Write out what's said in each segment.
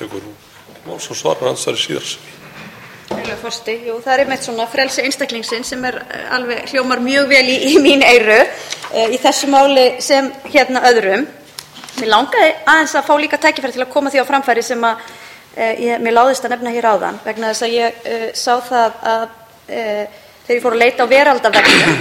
tekur máls og svarar andsvari síðar. Forseti, jú, það einmitt svona frelsi einstaklingsins sem alveg hljómar mjög vel í mín eyru í þessu máli sem hérna öðrum. Mér langaði aðeins að fá líka tækifæri til að koma því á framfæri sem mér láðist að nefna hér áðan vegna þess að ég sá það að þegar ég fór að leita á Veraldarvefnum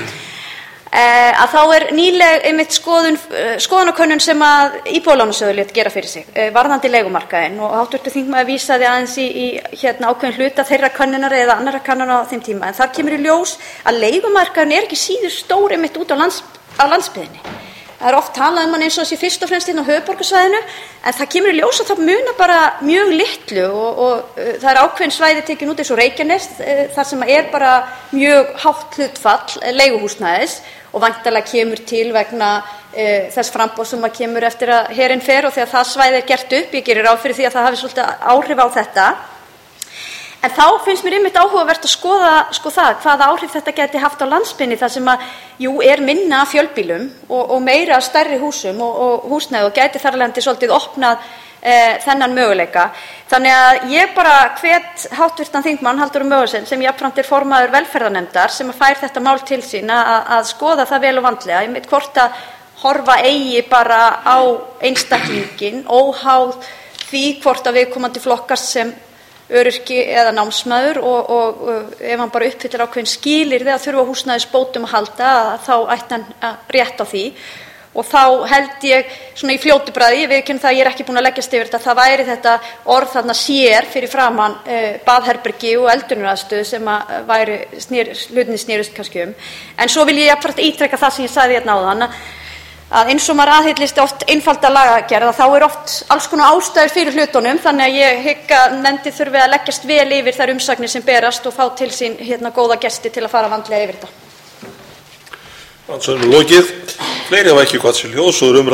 að þá nýleg einmitt skoðanakönnun sem að Íbúðalánasjóður lét gera fyrir sig varðandi leigumarkaðinn og hv. þingmaður vísaði aðeins í ákveðinn hluta þeirra könnunar eða annarra kannana á þeim tíma en þar kemur í ljós að leigumarkaðurinn ekki síður stór einmitt út á landsbyggðinni. Það oft talað hann eins og þessi fyrst og fremst inn á höfuðborgarsvæðinu en það kemur í ljós að það munar bara mjög litlu og það ákveðin svæði tekin út eins og Reykjanes þar sem bara mjög hátt hlutfall leiguhúsnæðis og væntanlega kemur til vegna þess framboðs sem kemur eftir að herinn fer og þegar það svæði gert upp, ég gerir ráð fyrir því að það hafi svolítið áhrif á þetta. En þá finnst mér einmitt áhugavert að skoða það hvaða áhrif þetta gæti haft á landsbyggðinni þar sem minna af fjölbýlum og meira af stærri húsum og húsnæði og gæti þar af leiðandi svolítið opnað þennan möguleika. Þannig að ég bara hvet hv. þingmann Halldóru Mogensen sem jafnframt formaður velferðarnefndar sem fær þetta mál til sín að skoða það vel og vandlega, einmitt hvort að horfa eigi bara á einstaklinginn óháð því hvort að viðkomandi flokkast sem öryrki eða námsmaður og ef hann bara uppfyllir ákveðin skilyrði að þurfa á húsnæðisbótum að halda þá ætti hann rétt á því og þá held ég svona í fljótu bragði, ég viðurkenni það að ég ekki búin að leggjast yfir þetta, það væri þetta orð þarna sér fyrir framan baðherbergi og eldunaraðstöðu sem væri hlutinni snerust kannski en svo vil ég jafnframt ítreka það sem ég sagði hérna áðan að eins og maður aðhyllist oft einfalda lagagerð þá oft alls konar ástæður fyrir hlutunum þannig að ég hygg að nefndin þurfi að leggjast vel yfir þær umsagnir sem berast og fá til sín góða gesti til að fara vandlega yfir þetta. Andsvörum lokið. Fleiri hafa ekki kvað sér hljóðs og